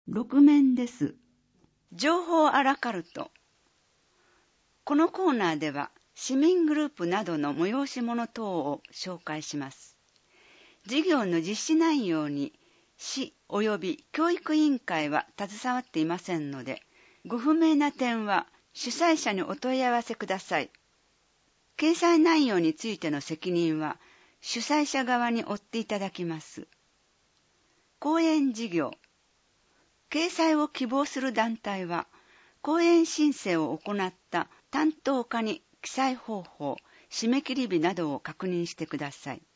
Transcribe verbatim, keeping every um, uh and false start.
ろく面です。 情報アラカルト。このコーナーでは市民グループなどの催し物等を紹介します。事業の実施内容に市及び教育委員会は携わっていませんので、ご不明な点は主催者にお問い合わせください。掲載内容についての責任は主催者側に負っていただきます。講演事業。掲載を希望する団体は、講演申請を行った担当課に記載方法、締め切り日などを確認してください。